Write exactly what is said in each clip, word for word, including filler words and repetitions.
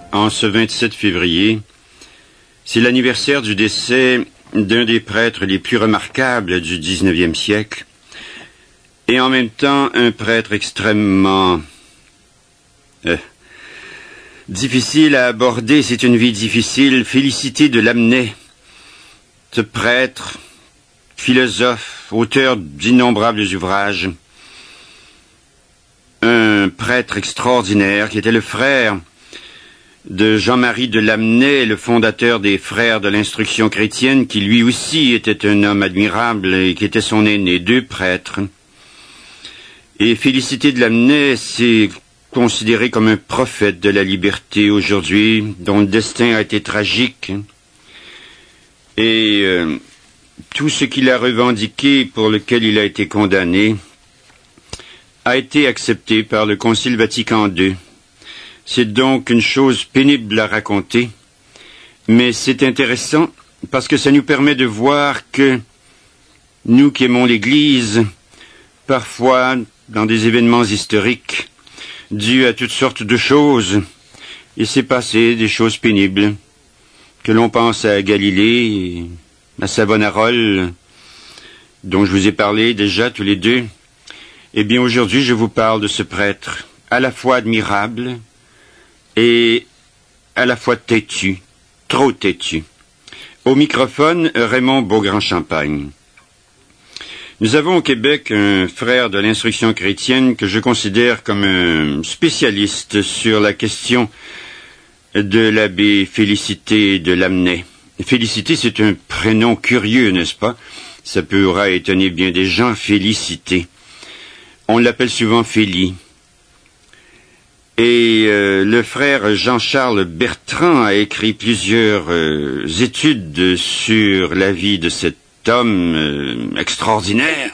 en ce vingt-sept février, c'est l'anniversaire du décès d'un des prêtres les plus remarquables du dix-neuvième siècle, et en même temps un prêtre extrêmement euh, difficile à aborder. C'est une vie difficile. Félicité de Lamennais, ce prêtre, philosophe, auteur d'innombrables ouvrages, un prêtre extraordinaire qui était le frère de Jean-Marie de Lamennais, le fondateur des Frères de l'Instruction chrétienne, qui lui aussi était un homme admirable et qui était son aîné, deux prêtres. Et Félicité de Lamennais, c'est considéré comme un prophète de la liberté aujourd'hui, dont le destin a été tragique. Et euh, tout ce qu'il a revendiqué, pour lequel il a été condamné, a été accepté par le Concile Vatican deux. C'est donc une chose pénible à raconter, mais c'est intéressant parce que ça nous permet de voir que nous qui aimons l'Église, parfois dans des événements historiques, dus à toutes sortes de choses, il s'est passé des choses pénibles, que l'on pense à Galilée, à Savonarole, dont je vous ai parlé déjà tous les deux. Eh bien, aujourd'hui, je vous parle de ce prêtre, à la fois admirable et à la fois têtu, trop têtu. Au microphone, Raymond Beaugrand-Champagne. Nous avons au Québec un frère de l'instruction chrétienne que je considère comme un spécialiste sur la question de l'abbé Félicité de Lamennais. Félicité, c'est un prénom curieux, n'est-ce pas? Ça pourra étonner bien des gens, Félicité. On l'appelle souvent Félie. Et euh, le frère Jean-Charles Bertrand a écrit plusieurs euh, études sur la vie de cet homme euh, extraordinaire.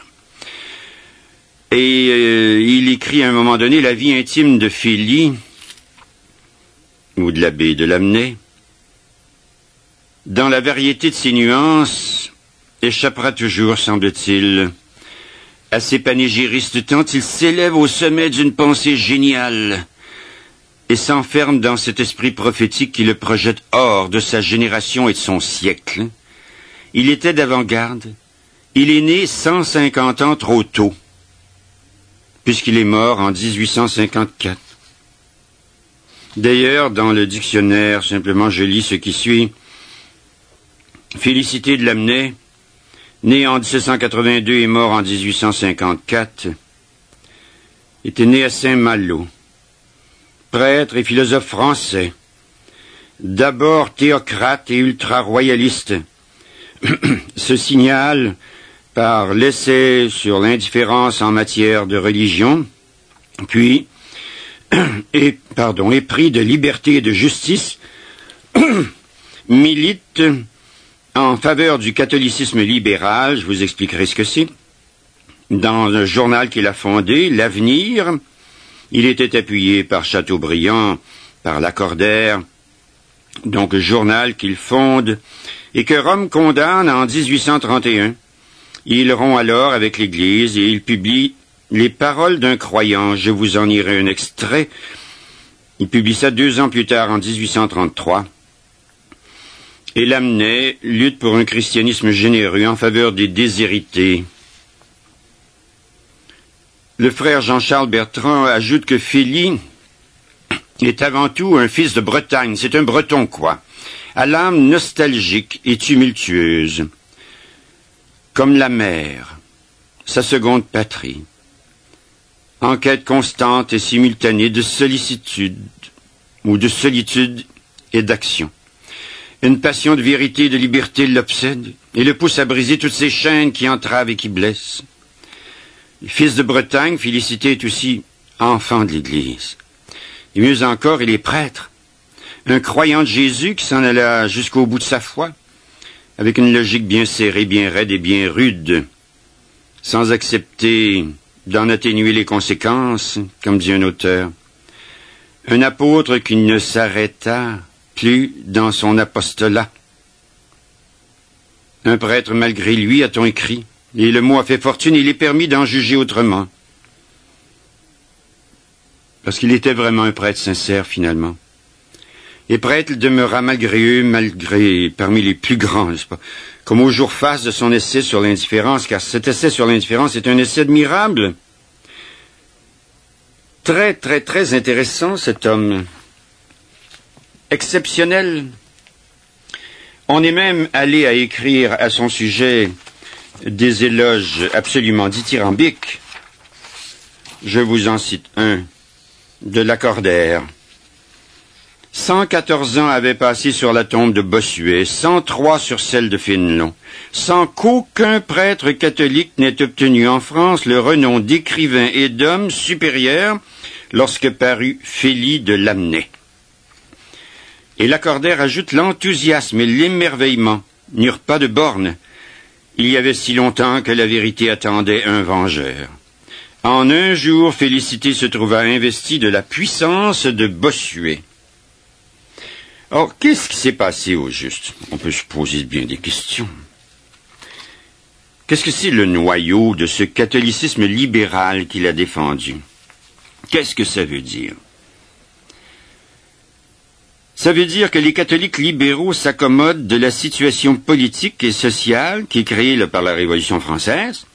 Et euh, il écrit à un moment donné la vie intime de Félie, ou de l'abbé de Lamennais. Dans la variété de ses nuances, échappera toujours, semble-t-il, à ses panégyristes tant il s'élève au sommet d'une pensée géniale et s'enferme dans cet esprit prophétique qui le projette hors de sa génération et de son siècle. Il était d'avant-garde. Il est né cent cinquante ans trop tôt, puisqu'il est mort en dix-huit cent cinquante-quatre. D'ailleurs, dans le dictionnaire, simplement je lis ce qui suit. Félicité de Lamennais, né en dix-sept cent quatre-vingt-deux et mort en dix-huit cent cinquante-quatre, était né à Saint-Malo. Prêtre et philosophe français, d'abord théocrate et ultra-royaliste, se signale par l'essai sur l'indifférence en matière de religion, puis, et, pardon, épris de liberté et de justice, milite en faveur du catholicisme libéral. Je vous expliquerai ce que c'est. Dans un journal qu'il a fondé, L'Avenir, il était appuyé par Chateaubriand, par Lacordaire, donc journal qu'il fonde et que Rome condamne en dix-huit cent trente et un. Il rompt alors avec l'Église et il publie Les paroles d'un croyant. Je vous en lirai un extrait. Il publie ça deux ans plus tard, en dix-huit cent trente-trois. Et Lamennais lutte pour un christianisme généreux en faveur des déshérités. Le frère Jean-Charles Bertrand ajoute que Félie est avant tout un fils de Bretagne. C'est un breton, quoi, à l'âme nostalgique et tumultueuse, comme la mer, sa seconde patrie, en quête constante et simultanée de sollicitude, ou de solitude et d'action. Une passion de vérité et de liberté l'obsède et le pousse à briser toutes ces chaînes qui entravent et qui blessent. Fils de Bretagne, Félicité est aussi enfant de l'Église. Et mieux encore, il est prêtre. Un croyant de Jésus qui s'en alla jusqu'au bout de sa foi, avec une logique bien serrée, bien raide et bien rude, sans accepter d'en atténuer les conséquences, comme dit un auteur. Un apôtre qui ne s'arrêta plus dans son apostolat. Un prêtre malgré lui, a-t-on écrit, et le mot a fait fortune, il est permis d'en juger autrement. Parce qu'il était vraiment un prêtre sincère, finalement. Et prêtre, il demeura malgré eux, malgré, parmi les plus grands, n'est-ce pas, comme au jour face de son essai sur l'indifférence, car cet essai sur l'indifférence est un essai admirable. Très, très, très intéressant, cet homme. Exceptionnel. On est même allé à écrire à son sujet des éloges absolument dithyrambiques. Je vous en cite un, de Lacordaire. cent quatorze ans avaient passé sur la tombe de Bossuet, cent trois sur celle de Fénelon, sans qu'aucun prêtre catholique n'ait obtenu en France le renom d'écrivain et d'homme supérieur lorsque parut Félie de Lamennais. Et Lacordaire ajoute l'enthousiasme et l'émerveillement n'eurent pas de bornes. Il y avait si longtemps que la vérité attendait un vengeur. En un jour, Félicité se trouva investie de la puissance de Bossuet. Or, qu'est-ce qui s'est passé au juste? On peut se poser bien des questions. Qu'est-ce que c'est le noyau de ce catholicisme libéral qu'il a défendu? Qu'est-ce que ça veut dire? Ça veut dire que les catholiques libéraux s'accommodent de la situation politique et sociale qui est créée là, par la Révolution française.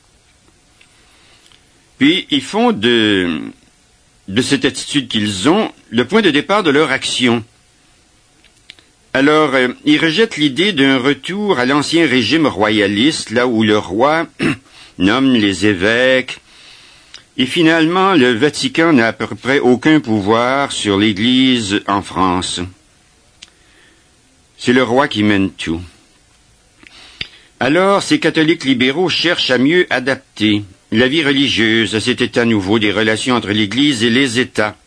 Puis, ils font de, de cette attitude qu'ils ont le point de départ de leur action. Alors, euh, ils rejettent l'idée d'un retour à l'ancien régime royaliste, là où le roi nomme les évêques. Et finalement, le Vatican n'a à peu près aucun pouvoir sur l'Église en France. C'est le roi qui mène tout. Alors, ces catholiques libéraux cherchent à mieux adapter la vie religieuse à cet état nouveau des relations entre l'Église et les États.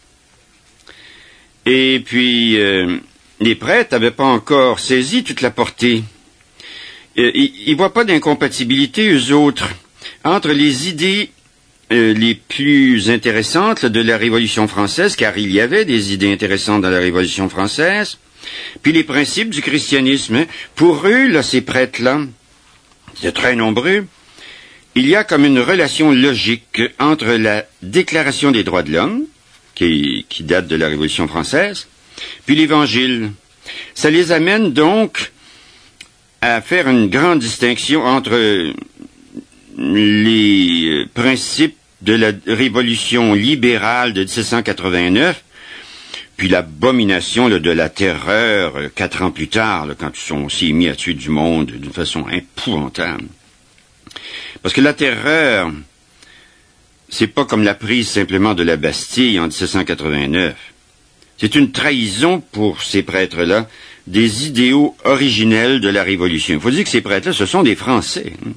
Et puis, euh, les prêtres n'avaient pas encore saisi toute la portée. Euh, ils ne voient pas d'incompatibilité, eux autres, entre les idées Euh, les plus intéressantes de la Révolution française, car il y avait des idées intéressantes dans la Révolution française, puis les principes du christianisme. Pour eux, là, ces prêtres-là, c'est très nombreux, il y a comme une relation logique entre la Déclaration des droits de l'homme, qui, qui date de la Révolution française, puis l'Évangile. Ça les amène donc à faire une grande distinction entre les principes de la révolution libérale de dix-sept cent quatre-vingt-neuf, puis l'abomination là, de la terreur euh, quatre ans plus tard, là, quand on s'est mis à tuer du monde d'une façon épouvantable. Parce que la terreur, c'est pas comme la prise simplement de la Bastille en dix-sept cent quatre-vingt-neuf. C'est une trahison pour ces prêtres-là des idéaux originels de la Révolution. Il faut dire que ces prêtres-là, ce sont des Français. Hein.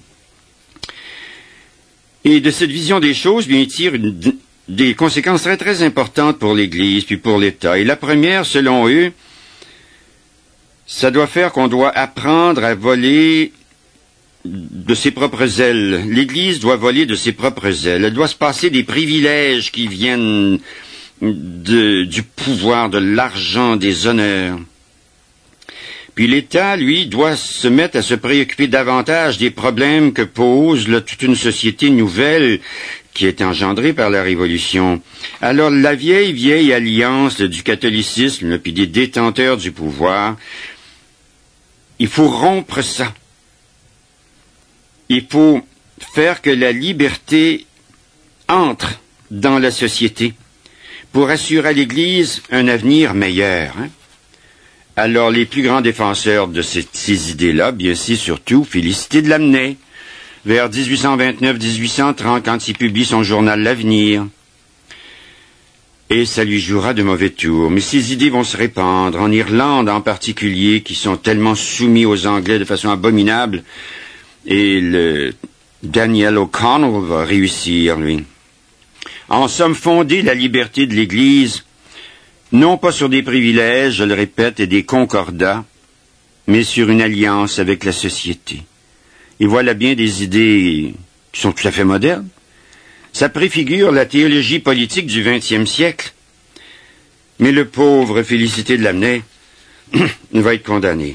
Et de cette vision des choses, bien, il tire une, des conséquences très très importantes pour l'Église puis pour l'État. Et la première, selon eux, ça doit faire qu'on doit apprendre à voler de ses propres ailes. L'Église doit voler de ses propres ailes. Elle doit se passer des privilèges qui viennent de, du pouvoir, de l'argent, des honneurs. Puis l'État, lui, doit se mettre à se préoccuper davantage des problèmes que pose là, toute une société nouvelle qui est engendrée par la Révolution. Alors la vieille, vieille alliance là, du catholicisme, là, puis des détenteurs du pouvoir, il faut rompre ça. Il faut faire que la liberté entre dans la société pour assurer à l'Église un avenir meilleur. Hein? Alors, les plus grands défenseurs de ces, ces idées-là, bien c'est surtout Félicité de Lamennais, vers dix-huit cent vingt-neuf dix-huit cent trente, quand il publie son journal L'Avenir. Et ça lui jouera de mauvais tours. Mais ces idées vont se répandre, en Irlande en particulier, qui sont tellement soumis aux Anglais de façon abominable. Et le Daniel O'Connell va réussir, lui. En somme, fonder la liberté de l'Église, non pas sur des privilèges, je le répète, et des concordats, mais sur une alliance avec la société. Et voilà bien des idées qui sont tout à fait modernes. Ça préfigure la théologie politique du vingtième siècle. Mais le pauvre Félicité de Lamennais va être condamné.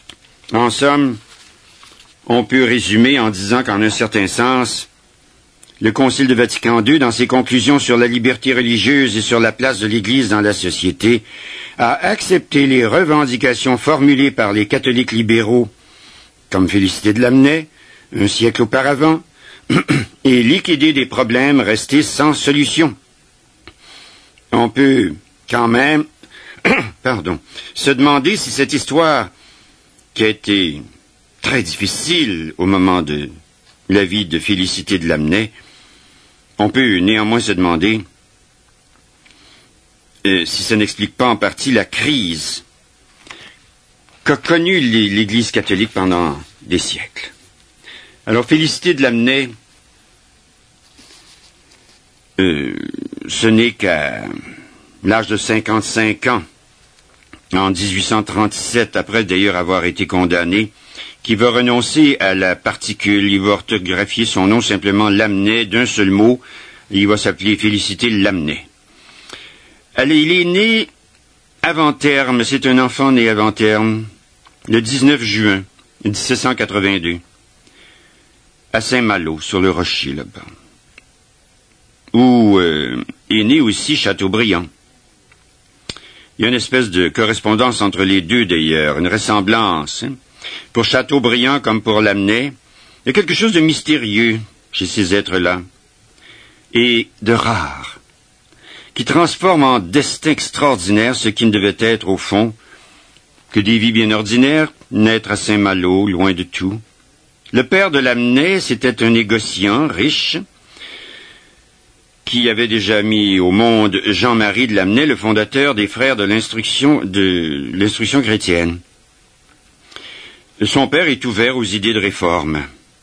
En somme, on peut résumer en disant qu'en un certain sens, Le Concile de Vatican deux, dans ses conclusions sur la liberté religieuse et sur la place de l'Église dans la société, a accepté les revendications formulées par les catholiques libéraux, comme Félicité de Lamennais, un siècle auparavant, et liquider des problèmes restés sans solution. On peut quand même pardon, se demander si cette histoire, qui a été très difficile au moment de la vie de Félicité de Lamennais, on peut néanmoins se demander euh, si ça n'explique pas en partie la crise qu'a connue l'Église catholique pendant des siècles. Alors, Félicité de Lamennais, euh, ce n'est qu'à l'âge de cinquante-cinq ans, en dix-huit cent trente-sept, après d'ailleurs avoir été condamné, qui va renoncer à la particule. Il va orthographier son nom simplement Lamennais, d'un seul mot. Il va s'appeler Félicité Lamennais. Allez, il est né avant terme, c'est un enfant né avant terme, le dix-neuf juin dix-sept cent quatre-vingt-deux, à Saint-Malo, sur le Rocher, là-bas, où euh, est né aussi Chateaubriand. Il y a une espèce de correspondance entre les deux, d'ailleurs, une ressemblance. Hein. Pour Chateaubriand comme pour Lamennais, il y a quelque chose de mystérieux chez ces êtres-là, et de rare, qui transforme en destin extraordinaire ce qui ne devait être, au fond, que des vies bien ordinaires, naître à Saint-Malo, loin de tout. Le père de Lamennais, c'était un négociant riche, qui avait déjà mis au monde Jean-Marie de Lamennais, le fondateur des frères de l'instruction de l'instruction chrétienne. Son père est ouvert aux idées de réforme.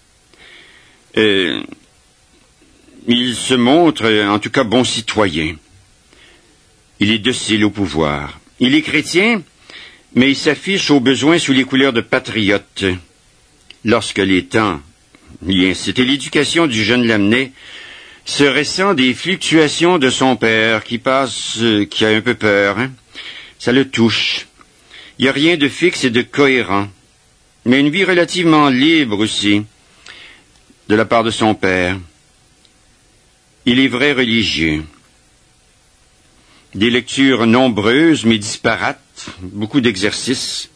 Euh, il se montre, en tout cas, bon citoyen. Il est docile au pouvoir. Il est chrétien, mais il s'affiche au besoin sous les couleurs de patriote. Lorsque les temps, bien, c'était l'éducation du jeune Lamennais, se ressent des fluctuations de son père, qui passe, euh, qui a un peu peur, hein? Ça le touche. Il n'y a rien de fixe et de cohérent, mais une vie relativement libre aussi, de la part de son père. Il est vrai religieux. Des lectures nombreuses, mais disparates, beaucoup d'exercices,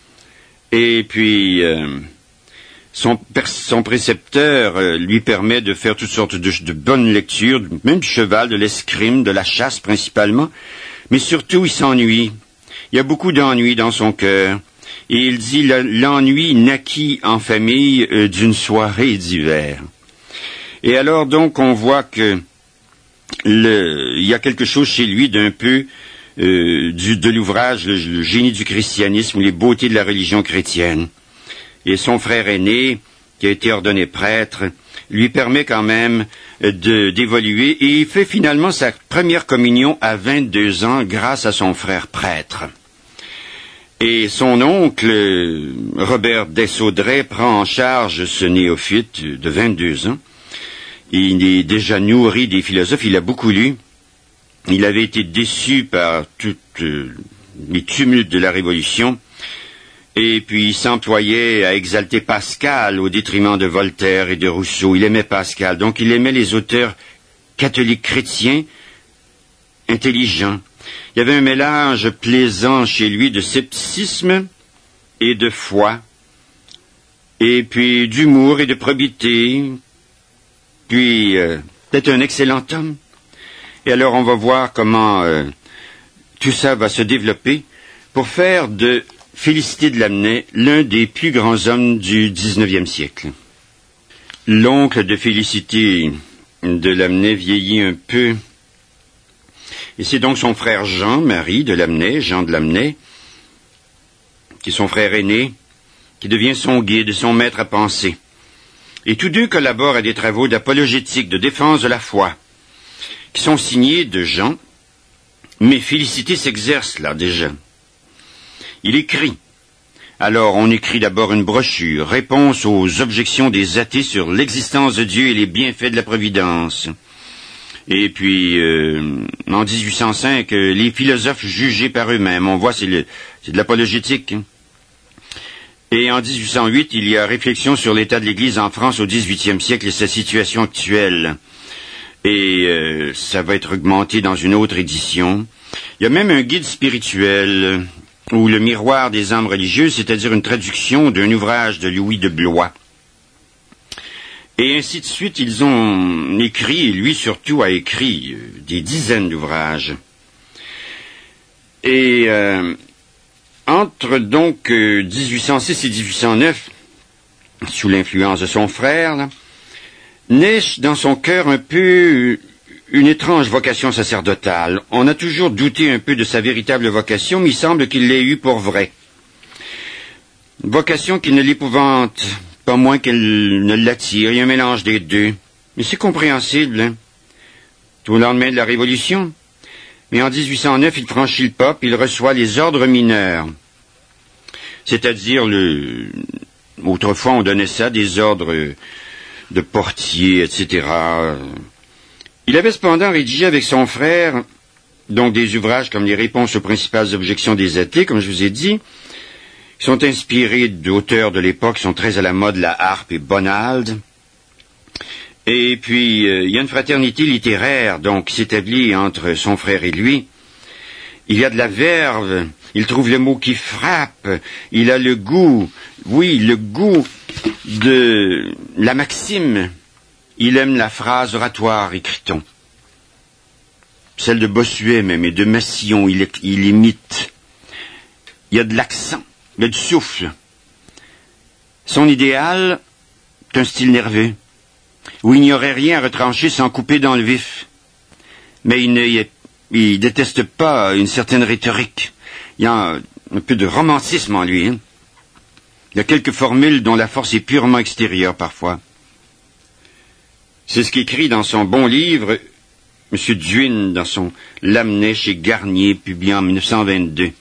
et puis... Euh, Son, son précepteur euh, lui permet de faire toutes sortes de, de bonnes lectures, même du cheval, de l'escrime, de la chasse principalement, mais surtout il s'ennuie. Il y a beaucoup d'ennui dans son cœur, et il dit l'ennui naquit en famille euh, d'une soirée d'hiver. Et alors donc on voit que le, il y a quelque chose chez lui d'un peu euh, du, de l'ouvrage, le, le génie du christianisme, les beautés de la religion chrétienne. Et son frère aîné, qui a été ordonné prêtre, lui permet quand même de, d'évoluer, et il fait finalement sa première communion à vingt-deux ans grâce à son frère prêtre. Et son oncle, Robert Dessaudrais, prend en charge ce néophyte de vingt-deux ans. Il est déjà nourri des philosophes, il a beaucoup lu. Il avait été déçu par tous les tumultes de la Révolution. Et puis il s'employait à exalter Pascal au détriment de Voltaire et de Rousseau. Il aimait Pascal, donc il aimait les auteurs catholiques chrétiens intelligents. Il y avait un mélange plaisant chez lui de scepticisme et de foi, et puis d'humour et de probité, puis euh, peut-être un excellent homme. Et alors on va voir comment euh, tout ça va se développer pour faire de Félicité de Lamennais, l'un des plus grands hommes du dix-neuvième siècle. L'oncle de Félicité de Lamennais vieillit un peu, et c'est donc son frère Jean-Marie de Lamennais, Jean de Lamennais, qui est son frère aîné, qui devient son guide, son maître à penser. Et tous deux collaborent à des travaux d'apologétique, de défense de la foi, qui sont signés de Jean, mais Félicité s'exerce là déjà. Il écrit. Alors, on écrit d'abord une brochure, réponse aux objections des athées sur l'existence de Dieu et les bienfaits de la providence. Et puis, euh, en dix-huit cent cinq, les philosophes jugés par eux-mêmes. On voit, c'est, le, c'est de l'apologétique. Hein. Et en dix-huit cent huit, il y a Réflexion sur l'état de l'Église en France au dix-huitième siècle et sa situation actuelle. Et euh, ça va être augmenté dans une autre édition. Il y a même un guide spirituel, ou le miroir des âmes religieuses, c'est-à-dire une traduction d'un ouvrage de Louis de Blois. Et ainsi de suite, ils ont écrit, et lui surtout a écrit, euh, des dizaines d'ouvrages. Et euh, entre donc euh, dix-huit cent six et dix-huit cent neuf, sous l'influence de son frère, là, naît dans son cœur un peu une étrange vocation sacerdotale. On a toujours douté un peu de sa véritable vocation, mais il semble qu'il l'ait eue pour vrai. Une vocation qui ne l'épouvante pas moins qu'elle ne l'attire. Il y a un mélange des deux. Mais c'est compréhensible, hein? Tout au lendemain de la Révolution. Mais en dix-huit cent neuf, il franchit le pas, puis il reçoit les ordres mineurs. C'est-à-dire, le... autrefois, on donnait ça, des ordres de portier, et cetera. Il avait cependant rédigé avec son frère, donc des ouvrages comme les réponses aux principales objections des athées, comme je vous ai dit, qui sont inspirés d'auteurs de l'époque, qui sont très à la mode, La Harpe et Bonald. Et puis, euh, il y a une fraternité littéraire, donc, qui s'établit entre son frère et lui. Il y a de la verve, il trouve le mot qui frappe, il a le goût, oui, le goût de la maxime. Il aime la phrase oratoire, écrit-on. Celle de Bossuet même, et de Massillon, il, il imite. Il y a de l'accent. Il y a du souffle. Son idéal est un style nerveux, où il n'y aurait rien à retrancher sans couper dans le vif. Mais il ne il déteste pas une certaine rhétorique. Il y a un, un peu de romantisme en lui. Hein. Il y a quelques formules dont la force est purement extérieure parfois. C'est ce qu'écrit dans son bon livre M. Duin, dans son Lamennais chez Garnier, publié en mille neuf cent vingt-deux.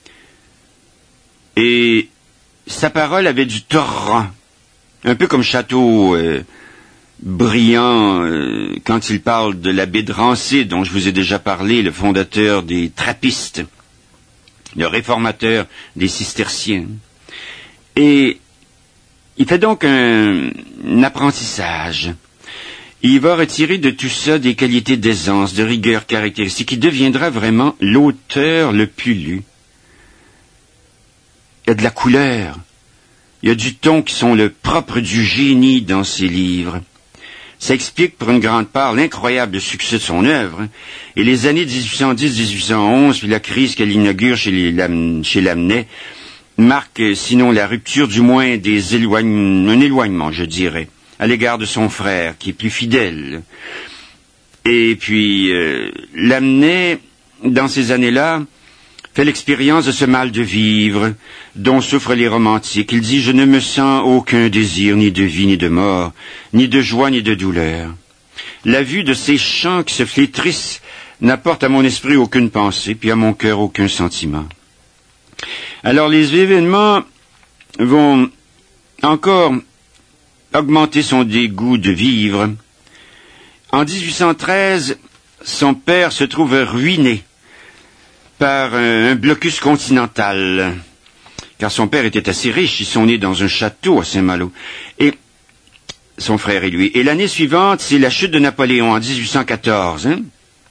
Et sa parole avait du torrent, un peu comme Château euh, brillant euh, quand il parle de l'abbé de Rancé, dont je vous ai déjà parlé, le fondateur des Trappistes, le réformateur des Cisterciens. Et il fait donc un, un apprentissage. Il va retirer de tout ça des qualités d'aisance, de rigueur caractéristiques. Il deviendra vraiment l'auteur le plus lu. Il y a de la couleur, il y a du ton qui sont le propre du génie dans ses livres. Ça explique pour une grande part l'incroyable succès de son œuvre. Et les années dix-huit cent dix à dix-huit cent onze, puis la crise qu'elle inaugure chez, les Lam, chez Lamennais, marquent sinon la rupture, du moins des éloignements, un éloignement, je dirais, à l'égard de son frère, qui est plus fidèle. Et puis, euh, Lamennais, dans ces années-là, fait l'expérience de ce mal de vivre dont souffrent les romantiques. Il dit « Je ne me sens aucun désir, ni de vie, ni de mort, ni de joie, ni de douleur. La vue de ces champs qui se flétrissent n'apporte à mon esprit aucune pensée, puis à mon cœur aucun sentiment. » Alors les événements vont encore augmenter son dégoût de vivre. En dix-huit cent treize, son père se trouve ruiné par un, un blocus continental, car son père était assez riche, ils sont nés dans un château à Saint-Malo, et son frère et lui. Et l'année suivante, c'est la chute de Napoléon, en dix-huit cent quatorze. Hein?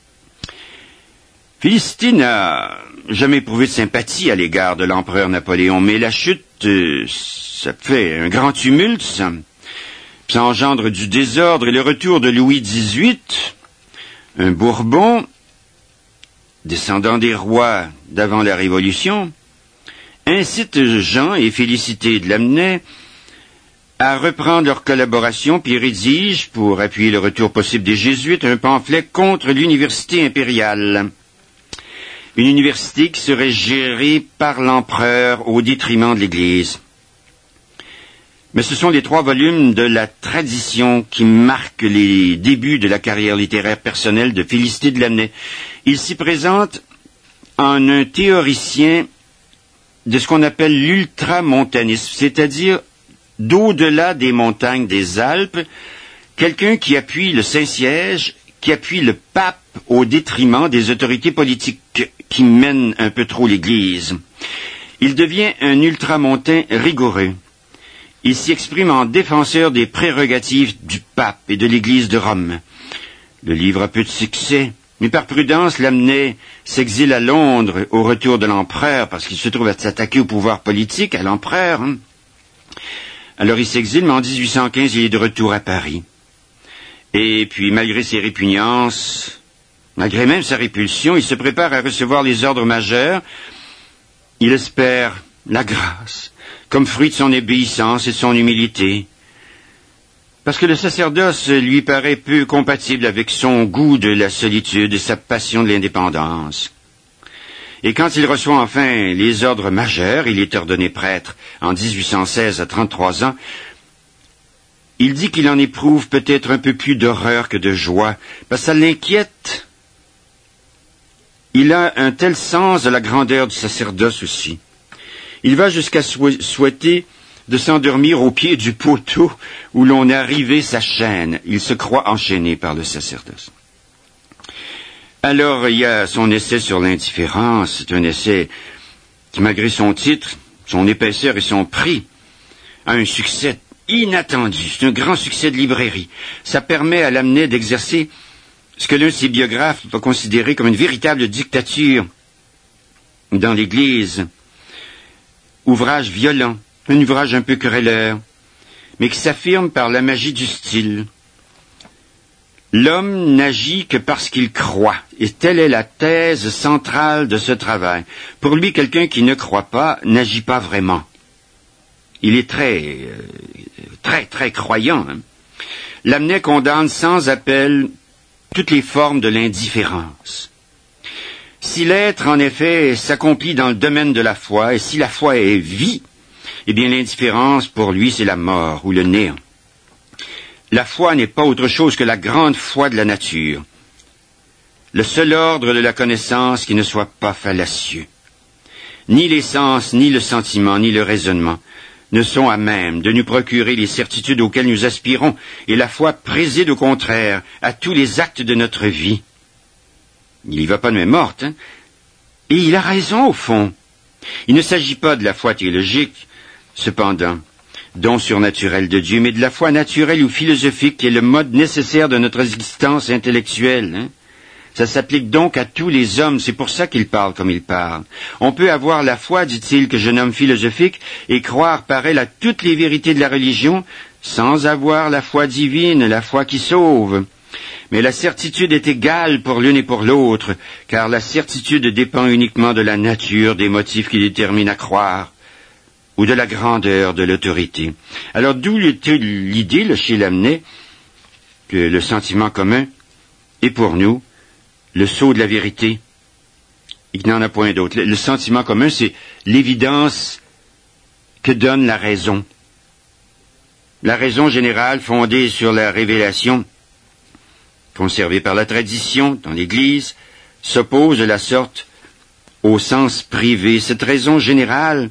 Félicité n'a jamais éprouvé de sympathie à l'égard de l'empereur Napoléon, mais la chute, euh, ça fait un grand tumulte, ça. Ça engendre du désordre, et le retour de Louis dix-huit, un Bourbon, descendant des rois d'avant la Révolution, incite Jean et Félicité de Lamennais à reprendre leur collaboration, puis rédige, pour appuyer le retour possible des Jésuites, un pamphlet contre l'université impériale. Une université qui serait gérée par l'empereur au détriment de l'Église. Mais ce sont les trois volumes de la tradition qui marquent les débuts de la carrière littéraire personnelle de Félicité de Lamennais. Il s'y présente en un théoricien de ce qu'on appelle l'ultramontanisme, c'est-à-dire d'au-delà des montagnes des Alpes, quelqu'un qui appuie le Saint-Siège, qui appuie le pape au détriment des autorités politiques qui mènent un peu trop l'Église. il devient un ultramontain rigoureux. Il s'y exprime en défenseur des prérogatives du pape et de l'Église de Rome. Le livre a peu de succès, mais par prudence, Lamennais s'exile à Londres au retour de l'empereur, parce qu'il se trouve à s'attaquer au pouvoir politique, à l'empereur. Hein. Alors il s'exile, mais en dix-huit cent quinze, il est de retour à Paris. Et puis, malgré ses répugnances, malgré même sa répulsion, il se prépare à recevoir les ordres majeurs. Il espère la grâce, comme fruit de son obéissance et de son humilité. Parce que le sacerdoce lui paraît peu compatible avec son goût de la solitude et sa passion de l'indépendance. Et quand il reçoit enfin les ordres majeurs, il est ordonné prêtre en dix-huit cent seize à trente-trois ans, il dit qu'il en éprouve peut-être un peu plus d'horreur que de joie, parce que ça l'inquiète. Il a un tel sens de la grandeur du sacerdoce aussi. Il va jusqu'à sou- souhaiter de s'endormir au pied du poteau où l'on a rivé sa chaîne. Il se croit enchaîné par le sacerdoce. Alors, il y a son essai sur l'indifférence. C'est un essai qui, malgré son titre, son épaisseur et son prix, a un succès inattendu. C'est un grand succès de librairie. Ça permet à Lamennais d'exercer ce que l'un de ses biographes va considérer comme une véritable dictature dans l'Église. Ouvrage violent, un ouvrage un peu querelleur, mais qui s'affirme par la magie du style. L'homme n'agit que parce qu'il croit, et telle est la thèse centrale de ce travail. Pour lui, quelqu'un qui ne croit pas n'agit pas vraiment. Il est très, euh, très, très croyant. Hein. Lamennais condamne sans appel toutes les formes de l'indifférence. Si l'être, en effet, s'accomplit dans le domaine de la foi, et si la foi est vie, eh bien l'indifférence, pour lui, c'est la mort ou le néant. La foi n'est pas autre chose que la grande foi de la nature, le seul ordre de la connaissance qui ne soit pas fallacieux. Ni les sens, ni le sentiment, ni le raisonnement ne sont à même de nous procurer les certitudes auxquelles nous aspirons, et la foi préside au contraire à tous les actes de notre vie. Il n'y va pas de main morte, hein? Et il a raison au fond. Il ne s'agit pas de la foi théologique, cependant, don surnaturel de Dieu, mais de la foi naturelle ou philosophique qui est le mode nécessaire de notre existence intellectuelle. Hein? Ça s'applique donc à tous les hommes, c'est pour ça qu'il parle comme il parle. On peut avoir la foi, dit-il, que je nomme philosophique, et croire par elle à toutes les vérités de la religion, sans avoir la foi divine, la foi qui sauve. Mais la certitude est égale pour l'une et pour l'autre, car la certitude dépend uniquement de la nature des motifs qui déterminent à croire, ou de la grandeur de l'autorité. Alors d'où l'idée, là, chez Lamennais, que le sentiment commun est pour nous le sceau de la vérité, et qu'il n'en a point d'autre. Le sentiment commun, c'est l'évidence que donne la raison. La raison générale fondée sur la révélation, conservée par la tradition dans l'Église, s'oppose de la sorte au sens privé. Cette raison générale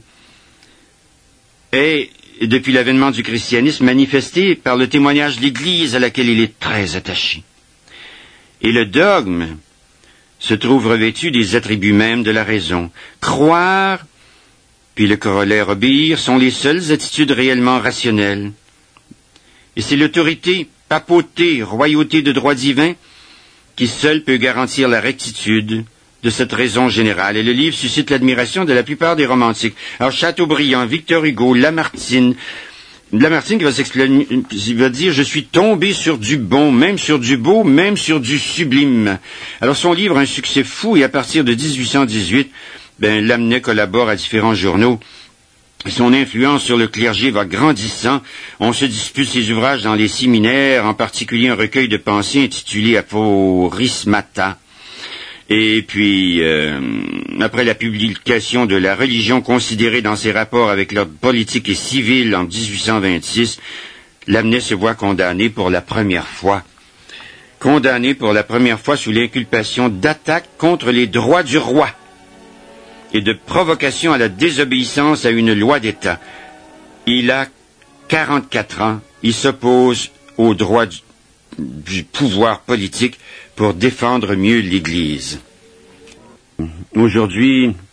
est, depuis l'avènement du christianisme, manifestée par le témoignage de l'Église à laquelle il est très attaché. Et le dogme se trouve revêtu des attributs mêmes de la raison. Croire, puis le corollaire obéir, sont les seules attitudes réellement rationnelles. Et c'est l'autorité, papauté, royauté de droit divin, qui seule peut garantir la rectitude de cette raison générale. Et le livre suscite l'admiration de la plupart des romantiques. Alors Chateaubriand, Victor Hugo, Lamartine, Lamartine qui va, s'exclamer, va dire « Je suis tombé sur du bon, même sur du beau, même sur du sublime ». Alors son livre a un succès fou, et à partir de dix-huit cent dix-huit, ben, Lamennais collabore à différents journaux. Son influence sur le clergé va grandissant. On se dispute ses ouvrages dans les séminaires, en particulier un recueil de pensées intitulé Aphorismata. Et puis, euh, après la publication de La religion considérée dans ses rapports avec l'ordre politique et civil en dix-huit cent vingt-six, Lamennais se voit condamné pour la première fois. Condamné pour la première fois sous l'inculpation d'attaque contre les droits du roi et de provocation à la désobéissance à une loi d'État. Il a quarante-quatre ans. Il s'oppose aux droits du, du pouvoir politique pour défendre mieux l'Église. Aujourd'hui,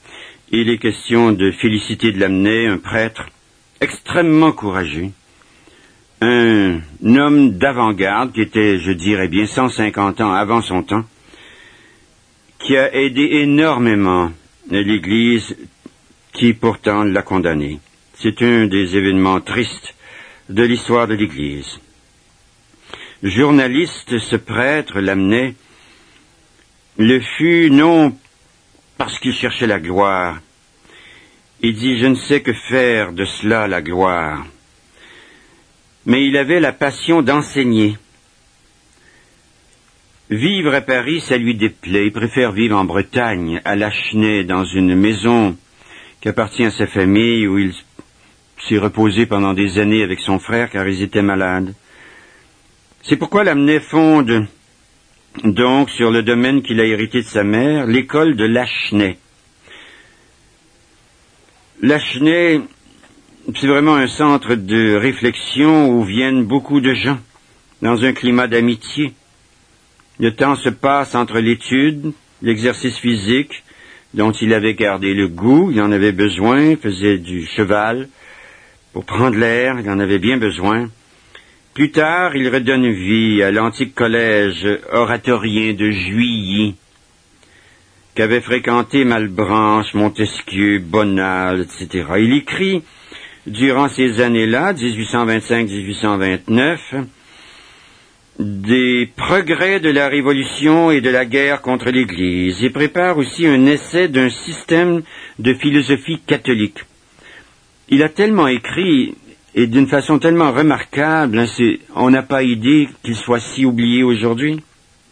il est question de Félicité de Lamennais, un prêtre extrêmement courageux, un homme d'avant-garde qui était, je dirais bien, cent cinquante ans avant son temps, qui a aidé énormément l'Église qui pourtant l'a condamné. C'est un des événements tristes de l'histoire de l'Église. Journaliste, ce prêtre, Lamennais, le fut non parce qu'il cherchait la gloire. Il dit, je ne sais que faire de cela la gloire. Mais il avait la passion d'enseigner. Vivre à Paris, ça lui déplaît. Il préfère vivre en Bretagne, à Lachenay, dans une maison qui appartient à sa famille, où il s'est reposé pendant des années avec son frère, car ils étaient malades. C'est pourquoi Lamennais fonde donc, sur le domaine qu'il a hérité de sa mère, l'école de Lachenay. Lachenay, c'est vraiment un centre de réflexion où viennent beaucoup de gens, dans un climat d'amitié. Le temps se passe entre l'étude, l'exercice physique, dont il avait gardé le goût, il en avait besoin, faisait du cheval pour prendre l'air, il en avait bien besoin. Plus tard, il redonne vie à l'antique collège oratorien de Juilly, qu'avaient fréquenté Malebranche, Montesquieu, Bonald, et cetera. Il écrit, durant ces années-là, dix-huit cent vingt-cinq à dix-huit cent vingt-neuf, des progrès de la Révolution et de la guerre contre l'Église. Il prépare aussi un essai d'un système de philosophie catholique. Il a tellement écrit, et d'une façon tellement remarquable, hein, c'est, on n'a pas idée qu'il soit si oublié aujourd'hui.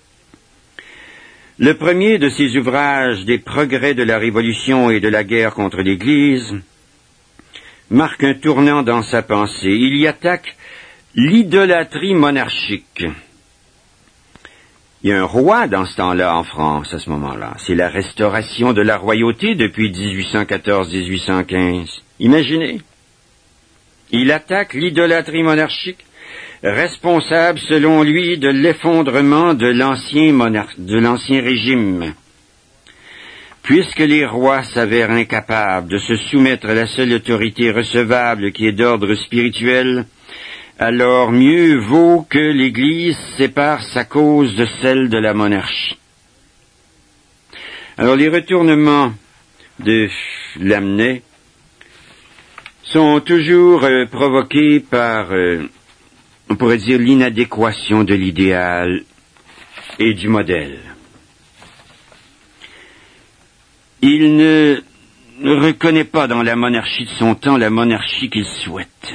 Le premier de ses ouvrages, des progrès de la Révolution et de la guerre contre l'Église, marque un tournant dans sa pensée. Il y attaque l'idolâtrie monarchique. Il y a un roi dans ce temps-là en France, à ce moment-là. C'est la restauration de la royauté depuis dix-huit cent quatorze à dix-huit cent quinze. Imaginez. Il attaque l'idolâtrie monarchique, responsable, selon lui, de l'effondrement de l'ancien monarch- de l'ancien régime. Puisque les rois s'avèrent incapables de se soumettre à la seule autorité recevable qui est d'ordre spirituel, alors mieux vaut que l'Église sépare sa cause de celle de la monarchie. Alors les retournements de Lamennais sont toujours euh, provoqués par, euh, on pourrait dire, l'inadéquation de l'idéal et du modèle. Il ne reconnaît pas dans la monarchie de son temps la monarchie qu'il souhaite.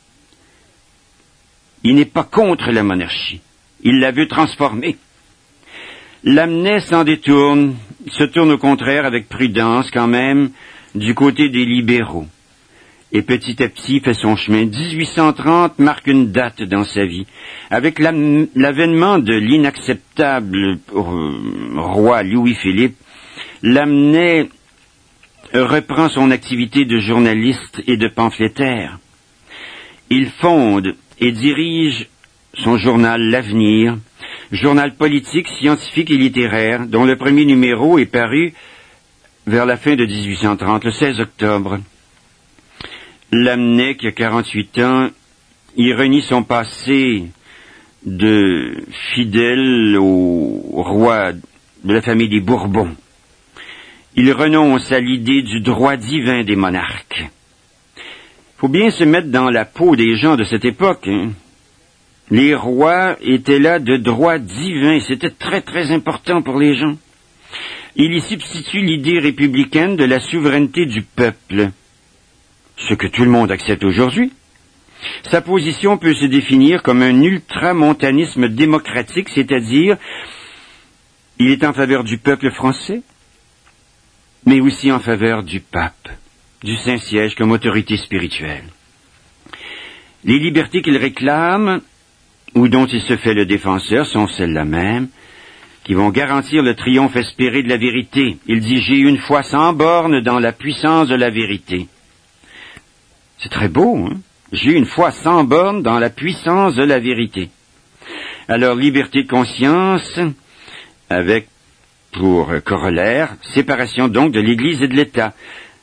Il n'est pas contre la monarchie. Il la veut transformer. Lamennais s'en détourne, se tourne au contraire avec prudence quand même du côté des libéraux. Et petit à petit fait son chemin. dix-huit cent trente marque une date dans sa vie. Avec l'avènement de l'inacceptable roi Louis-Philippe, Lamennais reprend son activité de journaliste et de pamphlétaire. Il fonde et dirige son journal L'Avenir, journal politique, scientifique et littéraire, dont le premier numéro est paru vers la fin de dix-huit cent trente, le seize octobre. Lamennais, qui a quarante-huit ans, il renie son passé de fidèle au roi de la famille des Bourbons. Il renonce à l'idée du droit divin des monarques. Il faut bien se mettre dans la peau des gens de cette époque. Hein. Les rois étaient là de droit divin. C'était très très important pour les gens. Il y substitue l'idée républicaine de la souveraineté du peuple, ce que tout le monde accepte aujourd'hui. Sa position peut se définir comme un ultramontanisme démocratique, c'est-à-dire il est en faveur du peuple français, mais aussi en faveur du pape, du Saint-Siège comme autorité spirituelle. Les libertés qu'il réclame, ou dont il se fait le défenseur, sont celles-là même, qui vont garantir le triomphe espéré de la vérité. Il dit « J'ai une foi sans borne dans la puissance de la vérité ». C'est très beau, hein? J'ai une foi sans borne dans la puissance de la vérité. Alors, liberté de conscience, avec pour corollaire, séparation donc de l'Église et de l'État.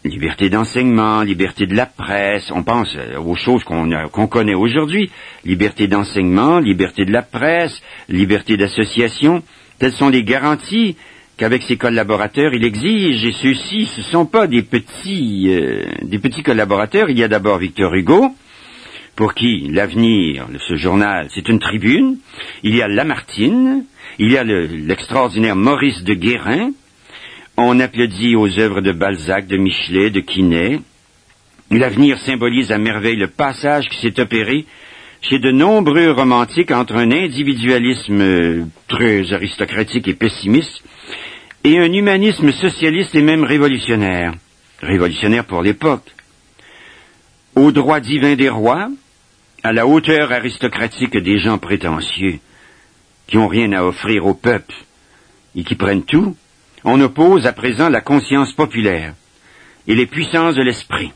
Liberté d'enseignement, liberté de la presse, on pense aux choses qu'on, qu'on connaît aujourd'hui. Liberté d'enseignement, liberté de la presse, liberté d'association. Telles sont les garanties qu'avec ses collaborateurs il exige, et ceux-ci, ce ne sont pas des petits, euh, des petits collaborateurs. Il y a d'abord Victor Hugo, pour qui l'avenir, ce journal, c'est une tribune. Il y a Lamartine, il y a le, l'extraordinaire Maurice de Guérin. On applaudit aux œuvres de Balzac, de Michelet, de Quinet. L'avenir symbolise à merveille le passage qui s'est opéré chez de nombreux romantiques entre un individualisme très aristocratique et pessimiste et un humanisme socialiste et même révolutionnaire. Révolutionnaire pour l'époque. Au droit divin des rois, à la hauteur aristocratique des gens prétentieux, qui n'ont rien à offrir au peuple et qui prennent tout, on oppose à présent la conscience populaire et les puissances de l'esprit.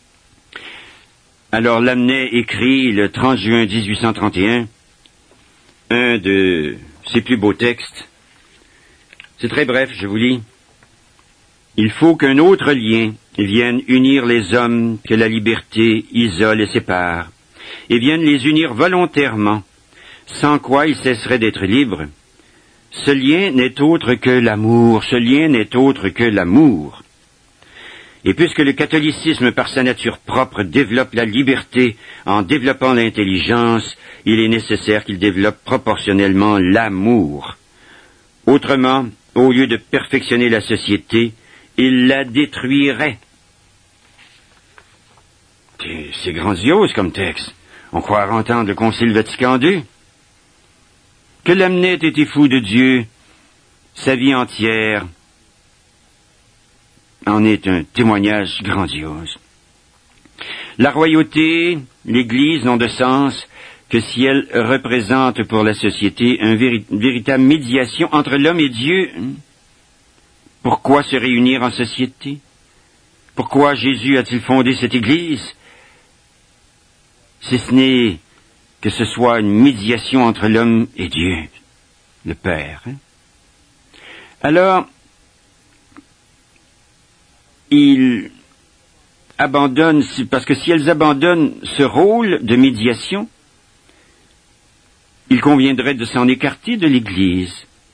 Alors Lamennais écrit le trente juin dix-huit cent trente et un un de ses plus beaux textes. C'est très bref, je vous lis. Il faut qu'un autre lien vienne unir les hommes que la liberté isole et sépare, et vienne les unir volontairement, sans quoi ils cesseraient d'être libres. Ce lien n'est autre que l'amour, ce lien n'est autre que l'amour. Et puisque le catholicisme par sa nature propre développe la liberté en développant l'intelligence, il est nécessaire qu'il développe proportionnellement l'amour. Autrement, au lieu de perfectionner la société, il la détruirait. C'est, c'est grandiose comme texte. On croirait entendre le Concile Vatican deux. Que Lamennais était fou de Dieu, sa vie entière en est un témoignage grandiose. La royauté, l'Église n'ont de sens que si elle représente pour la société un véri- une véritable médiation entre l'homme et Dieu. Pourquoi se réunir en société? Pourquoi Jésus a-t-il fondé cette Église? Si ce n'est que ce soit une médiation entre l'homme et Dieu, le Père. Hein? Alors, ils abandonnent, parce que si elles abandonnent ce rôle de médiation, il conviendrait de s'en écarter de l'Église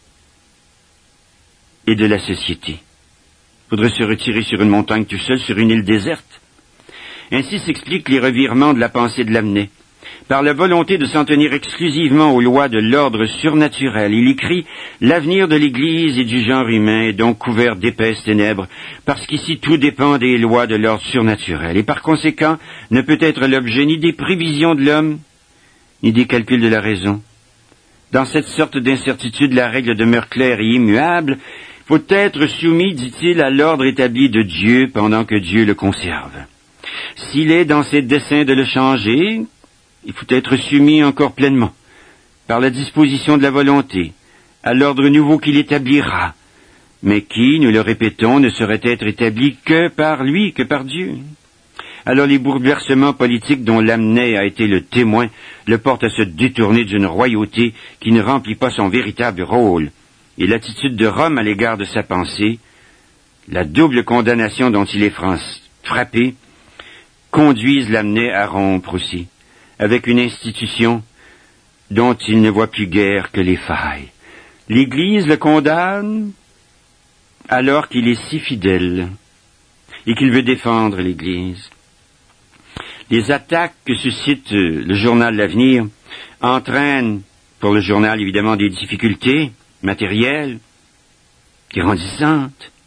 et de la société. Il faudrait se retirer sur une montagne tout seul, sur une île déserte. Ainsi s'expliquent les revirements de la pensée de Lamennais. Par la volonté de s'en tenir exclusivement aux lois de l'ordre surnaturel, il écrit « L'avenir de l'Église et du genre humain est donc couvert d'épaisses ténèbres, parce qu'ici tout dépend des lois de l'ordre surnaturel, et par conséquent ne peut être l'objet ni des prévisions de l'homme, ni des calculs de la raison. Dans cette sorte d'incertitude, la règle demeure claire et immuable. Il faut être soumis, dit-il, à l'ordre établi de Dieu pendant que Dieu le conserve. S'il est dans ses desseins de le changer, il faut être soumis encore pleinement, par la disposition de la volonté, à l'ordre nouveau qu'il établira, mais qui, nous le répétons, ne saurait être établi que par lui, que par Dieu. Alors les bouleversements politiques dont Lamennais a été le témoin le portent à se détourner d'une royauté qui ne remplit pas son véritable rôle, et l'attitude de Rome à l'égard de sa pensée, la double condamnation dont il est frappé, conduisent Lamennais à rompre aussi avec une institution dont il ne voit plus guère que les failles. L'Église le condamne alors qu'il est si fidèle et qu'il veut défendre l'Église. Les attaques que suscite le journal L'Avenir entraînent pour le journal évidemment des difficultés matérielles, grandissantes.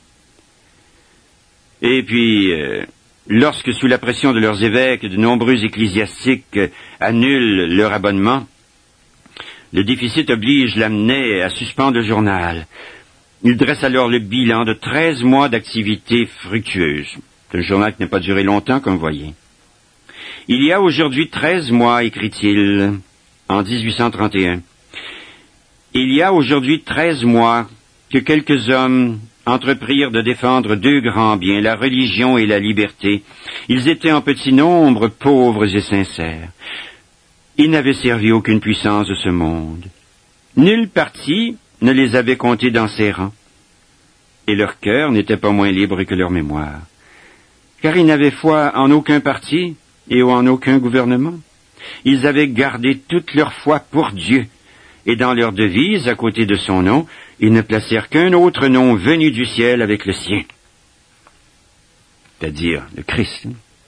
Et puis, euh, lorsque, sous la pression de leurs évêques, de nombreux ecclésiastiques euh, annulent leur abonnement, le déficit oblige Lamennais à suspendre le journal. Il dresse alors le bilan de treize mois d'activité fructueuse. C'est un journal qui n'a pas duré longtemps, comme vous voyez. Il y a aujourd'hui treize mois, écrit-il, en dix-huit cent trente et un. Il y a aujourd'hui treize mois que quelques hommes entreprirent de défendre deux grands biens, la religion et la liberté. Ils étaient en petit nombre, pauvres et sincères. Ils n'avaient servi aucune puissance de ce monde. Nul parti ne les avait comptés dans ses rangs. Et leur cœur n'était pas moins libre que leur mémoire. car ils n'avaient foi en aucun parti et en aucun gouvernement. Ils avaient gardé toute leur foi pour Dieu, et dans leur devise, à côté de son nom, ils ne placèrent qu'un autre nom venu du ciel avec le sien, c'est-à-dire le Christ.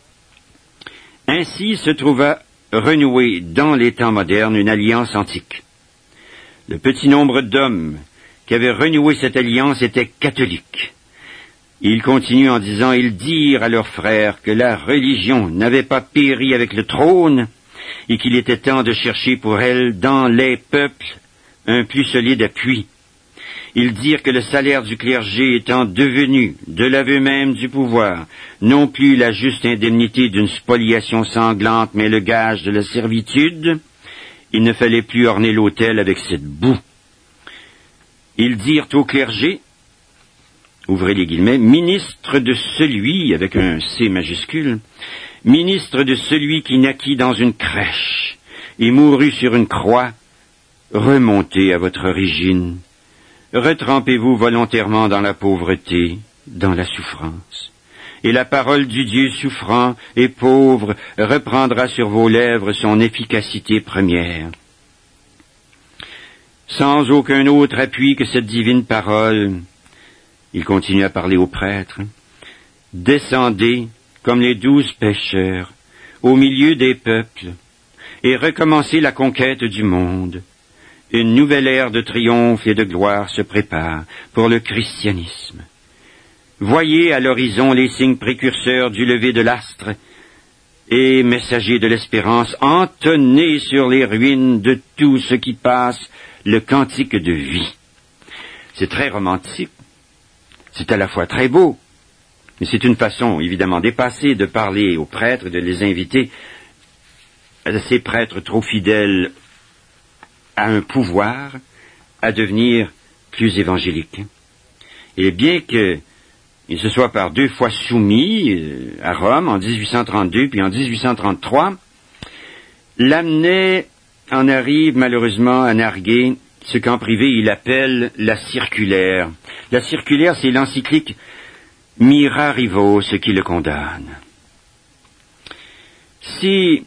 Ainsi se trouva renouée dans les temps modernes une alliance antique. Le petit nombre d'hommes qui avaient renoué cette alliance étaient catholiques. Ils continuent en disant, ils dirent à leurs frères que la religion n'avait pas péri avec le trône et qu'il était temps de chercher pour elle dans les peuples un plus solide appui. Ils dirent que le salaire du clergé étant devenu, de l'aveu même du pouvoir, non plus la juste indemnité d'une spoliation sanglante, mais le gage de la servitude, il ne fallait plus orner l'autel avec cette boue. Ils dirent au clergé, ouvrez les guillemets, ministre de celui, avec un C majuscule, ministre de celui qui naquit dans une crèche et mourut sur une croix, remontez à votre origine. Retrempez-vous volontairement dans la pauvreté, dans la souffrance. Et la parole du Dieu souffrant et pauvre reprendra sur vos lèvres son efficacité première. Sans aucun autre appui que cette divine parole, il continue à parler aux prêtres, descendez comme les douze pécheurs au milieu des peuples et recommencez la conquête du monde. Une nouvelle ère de triomphe et de gloire se prépare pour le christianisme. Voyez à l'horizon les signes précurseurs du lever de l'astre et, messagers de l'espérance, entonnez sur les ruines de tout ce qui passe le cantique de vie. C'est très romantique, c'est à la fois très beau, mais c'est une façon évidemment dépassée de parler aux prêtres, de les inviter, à ces prêtres trop fidèles à un pouvoir, à devenir plus évangéliques. Et bien qu'il se soit par deux fois soumis à Rome, en dix-huit cent trente-deux puis en dix-huit cent trente-trois, Lamennais en arrive malheureusement à narguer ce qu'en privé il appelle la circulaire. La circulaire, c'est l'encyclique Mira Rivos qui le condamne. Si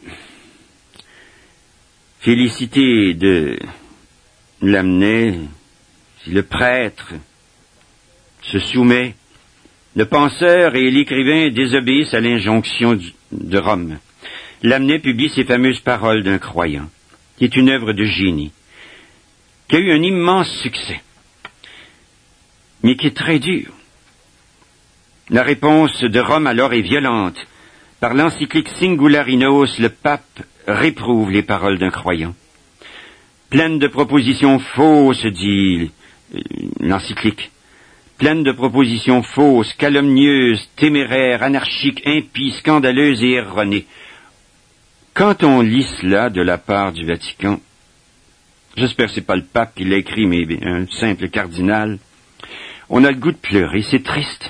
Félicité de Lamennais, si le prêtre se soumet, le penseur et l'écrivain désobéissent à l'injonction de Rome. Lamennais publie ces fameuses paroles d'un croyant, qui est une œuvre de génie, qui a eu un immense succès, mais qui est très dure. La réponse de Rome alors est violente. Par l'encyclique Singularinos, le pape réprouve les paroles d'un croyant. Pleine de propositions fausses, dit l'encyclique, pleine de propositions fausses, calomnieuses, téméraires, anarchiques, impies, scandaleuses et erronées. Quand on lit cela de la part du Vatican, j'espère que c'est pas le pape qui l'a écrit, mais un simple cardinal, on a le goût de pleurer, c'est triste.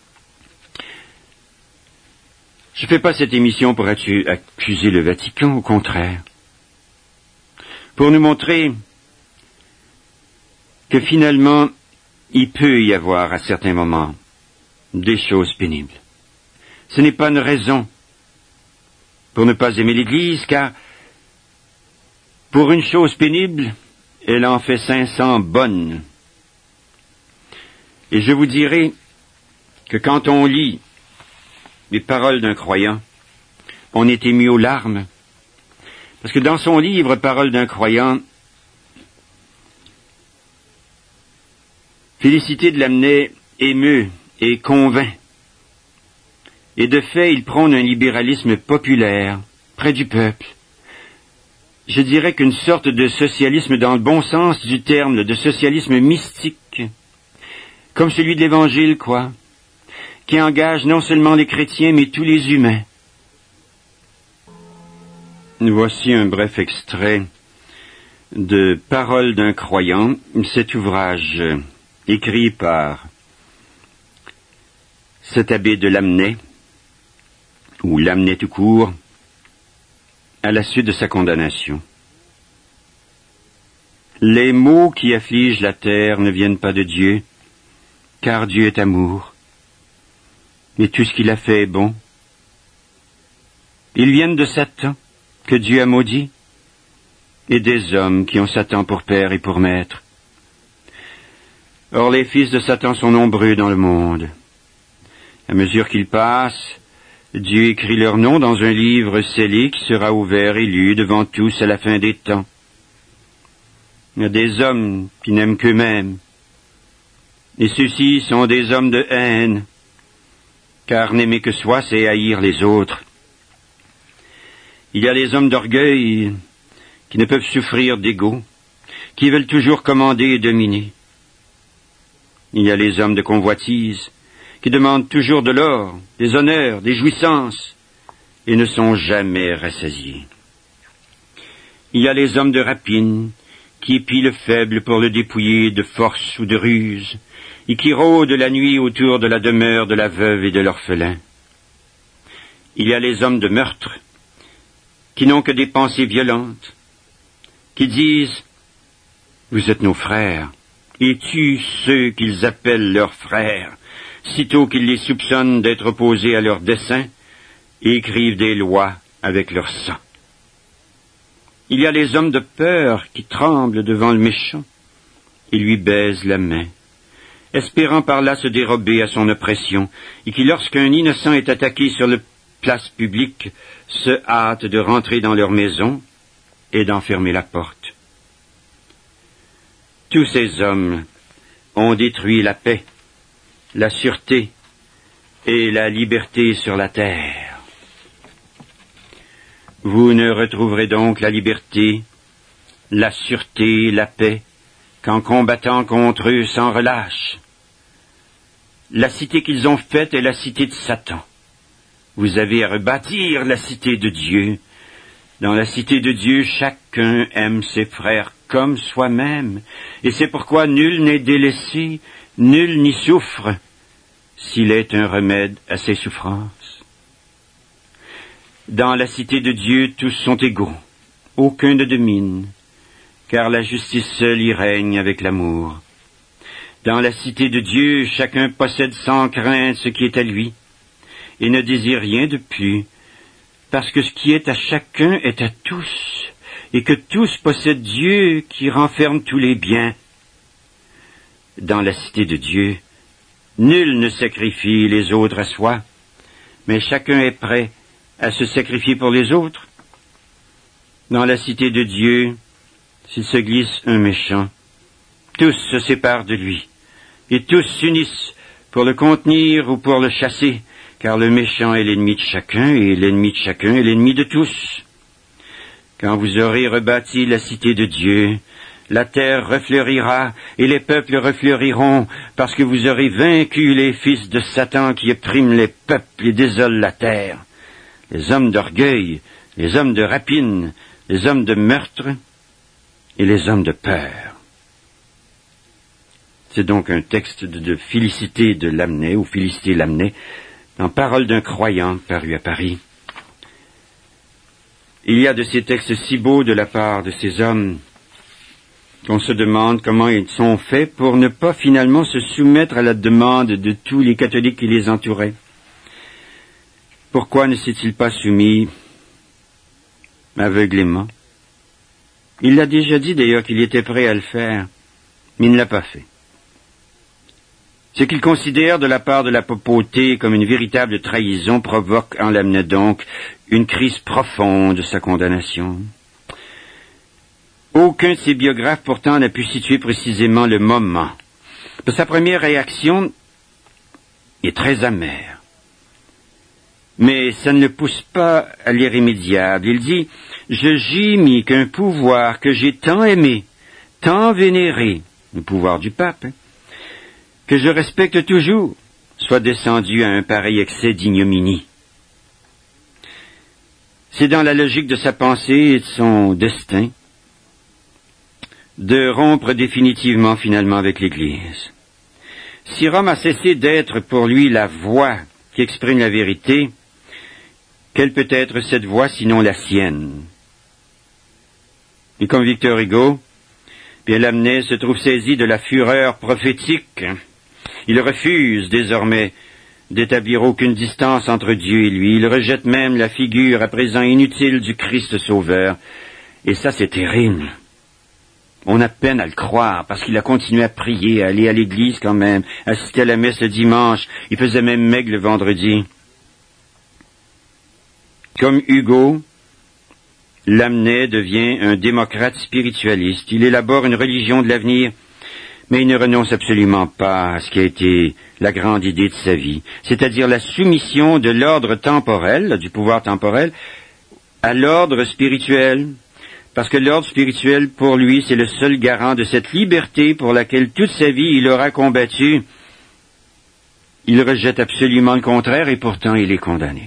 Je ne fais pas cette émission pour accuser le Vatican, au contraire. Pour nous montrer que finalement, il peut y avoir à certains moments des choses pénibles. Ce n'est pas une raison pour ne pas aimer l'Église, car pour une chose pénible, elle en fait cinq cents bonnes. Et je vous dirai que quand on lit les paroles d'un croyant, on est ému aux larmes. Parce que dans son livre « Paroles d'un croyant », Félicité de Lamennais émeut et convainc. Et de fait, il prône un libéralisme populaire, près du peuple. Je dirais qu'une sorte de socialisme dans le bon sens du terme, de socialisme mystique, comme celui de l'Évangile, quoi, qui engage non seulement les chrétiens, mais tous les humains. Voici un bref extrait de Paroles d'un croyant, cet ouvrage écrit par cet abbé de Lamennais, ou Lamennais tout court, à la suite de sa condamnation. Les maux qui affligent la terre ne viennent pas de Dieu, car Dieu est amour. et tout ce qu'il a fait est bon. Ils viennent de Satan, que Dieu a maudit, et des hommes qui ont Satan pour père et pour maître. Or les fils de Satan sont nombreux dans le monde. À mesure qu'ils passent, Dieu écrit leur nom dans un livre scellé qui sera ouvert et lu devant tous à la fin des temps. Il y a des hommes qui n'aiment qu'eux-mêmes, et ceux-ci sont des hommes de haine, car n'aimer que soi, c'est haïr les autres. Il y a des hommes d'orgueil qui ne peuvent souffrir d'ego, qui veulent toujours commander et dominer. Il y a les hommes de convoitise, qui demandent toujours de l'or, des honneurs, des jouissances, et ne sont jamais rassasiés. Il y a les hommes de rapine, qui épient le faible pour le dépouiller de force ou de ruse, et qui rôdent la nuit autour de la demeure de la veuve et de l'orphelin. Il y a les hommes de meurtre, qui n'ont que des pensées violentes, qui disent « Vous êtes nos frères », et tuent ceux qu'ils appellent leurs frères, sitôt qu'ils les soupçonnent d'être opposés à leurs desseins, et écrivent des lois avec leur sang. Il y a les hommes de peur qui tremblent devant le méchant et lui baisent la main, espérant par là se dérober à son oppression, et qui, lorsqu'un innocent est attaqué sur la place publique, se hâtent de rentrer dans leur maison et d'en fermer la porte. Tous ces hommes ont détruit la paix, la sûreté et la liberté sur la terre. Vous ne retrouverez donc la liberté, la sûreté, la paix, qu'en combattant contre eux sans relâche. La cité qu'ils ont faite est la cité de Satan. Vous avez à rebâtir la cité de Dieu. Dans la cité de Dieu, chacun aime ses frères comme soi-même, et c'est pourquoi nul n'est délaissé, nul n'y souffre, s'il est un remède à ses souffrances. Dans la cité de Dieu, tous sont égaux, aucun ne domine, car la justice seule y règne avec l'amour. Dans la cité de Dieu, chacun possède sans crainte ce qui est à lui, et ne désire rien de plus, parce que ce qui est à chacun est à tous, et que tous possèdent Dieu qui renferme tous les biens. Dans la cité de Dieu, nul ne sacrifie les autres à soi, mais chacun est prêt à se sacrifier pour les autres. Dans la cité de Dieu, s'il se glisse un méchant, tous se séparent de lui, et tous s'unissent pour le contenir ou pour le chasser, car le méchant est l'ennemi de chacun, et l'ennemi de chacun est l'ennemi de tous. Quand vous aurez rebâti la cité de Dieu, la terre refleurira, et les peuples refleuriront, parce que vous aurez vaincu les fils de Satan qui oppriment les peuples et désolent la terre. Les hommes d'orgueil, les hommes de rapine, les hommes de meurtre et les hommes de peur. C'est donc un texte de, de Félicité de Lamennais, ou Félicité Lamennais, dans Parole d'un croyant, paru à Paris. Il y a de ces textes si beaux de la part de ces hommes qu'on se demande comment ils sont faits pour ne pas finalement se soumettre à la demande de tous les catholiques qui les entouraient. Pourquoi ne s'est-il pas soumis aveuglément? Il l'a déjà dit d'ailleurs qu'il était prêt à le faire, mais il ne l'a pas fait. Ce qu'il considère de la part de la papauté comme une véritable trahison provoque en Lamennais donc une crise profonde de sa condamnation. Aucun de ses biographes pourtant n'a pu situer précisément le moment. Sa première réaction est très amère. Mais ça ne le pousse pas à l'irrémédiable. Il dit « Je gémis qu'un pouvoir que j'ai tant aimé, tant vénéré, le pouvoir du pape, hein, que je respecte toujours, soit descendu à un pareil excès d'ignominie. » C'est dans la logique de sa pensée et de son destin de rompre définitivement finalement avec l'Église. Si Rome a cessé d'être pour lui la voix qui exprime la vérité, quelle peut être cette voix sinon la sienne? Et comme Victor Hugo, bien Lamennais se trouve saisi de la fureur prophétique. Il refuse désormais d'établir aucune distance entre Dieu et lui. Il rejette même la figure à présent inutile du Christ Sauveur. Et ça, c'est terrible. On a peine à le croire, parce qu'il a continué à prier, à aller à l'église quand même, assister à la messe le dimanche. Il faisait même maigre le vendredi. Comme Hugo, Lamennais devient un démocrate spiritualiste. Il élabore une religion de l'avenir, mais il ne renonce absolument pas à ce qui a été la grande idée de sa vie, c'est-à-dire la soumission de l'ordre temporel, du pouvoir temporel, à l'ordre spirituel, parce que l'ordre spirituel, pour lui, c'est le seul garant de cette liberté pour laquelle toute sa vie il aura combattu. Il rejette absolument le contraire et pourtant il est condamné.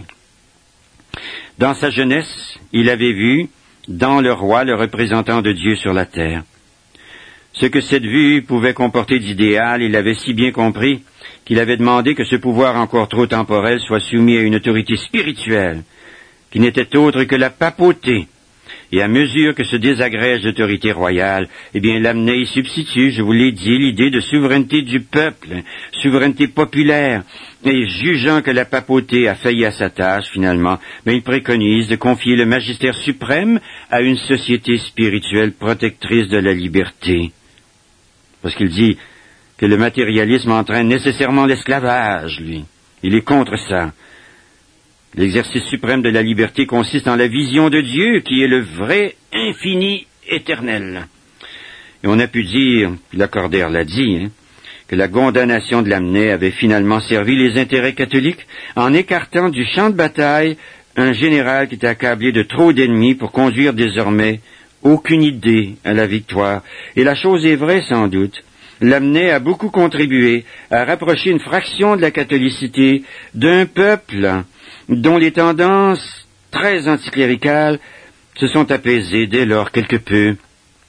Dans sa jeunesse, il avait vu dans le roi le représentant de Dieu sur la terre. Ce que cette vue pouvait comporter d'idéal, il avait si bien compris qu'il avait demandé que ce pouvoir encore trop temporel soit soumis à une autorité spirituelle, qui n'était autre que la papauté. Et à mesure que se désagrège l'autorité royale, eh bien, Lamennais y substitue, je vous l'ai dit, l'idée de souveraineté du peuple, souveraineté populaire. Et jugeant que la papauté a failli à sa tâche, finalement, mais il préconise de confier le magistère suprême à une société spirituelle protectrice de la liberté. Parce qu'il dit que le matérialisme entraîne nécessairement l'esclavage, lui. Il est contre ça. L'exercice suprême de la liberté consiste en la vision de Dieu, qui est le vrai, infini, éternel. Et on a pu dire, puis Lacordaire l'a dit, hein, que la condamnation de Lamennais avait finalement servi les intérêts catholiques en écartant du champ de bataille un général qui était accablé de trop d'ennemis pour conduire désormais aucune idée à la victoire. Et la chose est vraie sans doute. Lamennais a beaucoup contribué à rapprocher une fraction de la catholicité d'un peuple dont les tendances très anticléricales se sont apaisées dès lors quelque peu.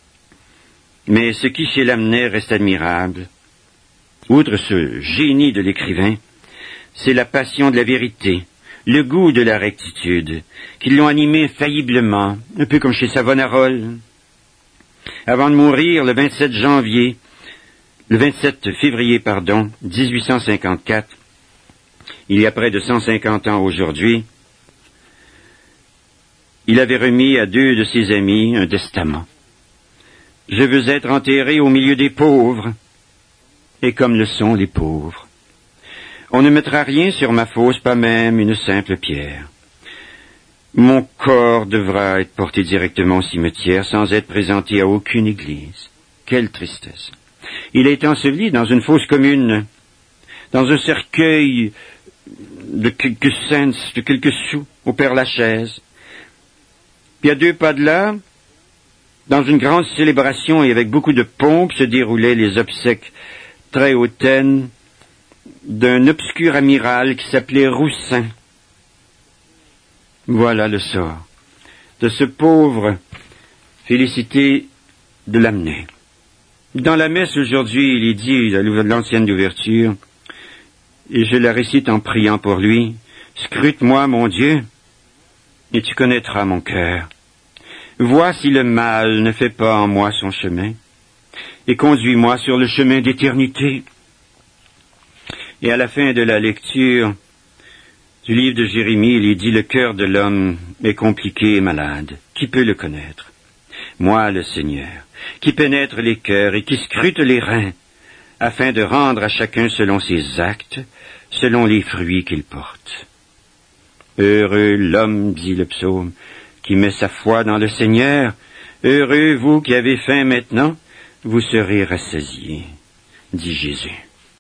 Mais ce qui chez Lamennais reste admirable, outre ce génie de l'écrivain, c'est la passion de la vérité, le goût de la rectitude, qui l'ont animé infailliblement, un peu comme chez Savonarole. Avant de mourir le vingt-sept janvier, le vingt-sept février, pardon, dix-huit cent cinquante-quatre, il y a près de cent cinquante ans aujourd'hui, il avait remis à deux de ses amis un testament. « Je veux être enterré au milieu des pauvres, et comme le sont les pauvres. On ne mettra rien sur ma fosse, pas même une simple pierre. Mon corps devra être porté directement au cimetière sans être présenté à aucune église. Quelle tristesse! Il a été enseveli dans une fosse commune, dans un cercueil de quelques cents, de quelques sous, au Père-Lachaise. Puis à deux pas de là, dans une grande célébration et avec beaucoup de pompe, se déroulaient les obsèques très hautaines d'un obscur amiral qui s'appelait Roussin. Voilà le sort de ce pauvre Félicité de Lamennais. Dans la messe aujourd'hui, il est dit, à l'ancienne ouverture, et je la récite en priant pour lui, « Scrute-moi, mon Dieu, et tu connaîtras mon cœur. Vois si le mal ne fait pas en moi son chemin, et conduis-moi sur le chemin d'éternité. » Et à la fin de la lecture du livre de Jérémie, il est dit, « Le cœur de l'homme est compliqué et malade. Qui peut le connaître? Moi, le Seigneur, qui pénètre les cœurs et qui scrute les reins, afin de rendre à chacun selon ses actes, selon les fruits qu'il porte. Heureux l'homme, dit le psaume, qui met sa foi dans le Seigneur. Heureux vous qui avez faim maintenant, vous serez rassasiés, dit Jésus.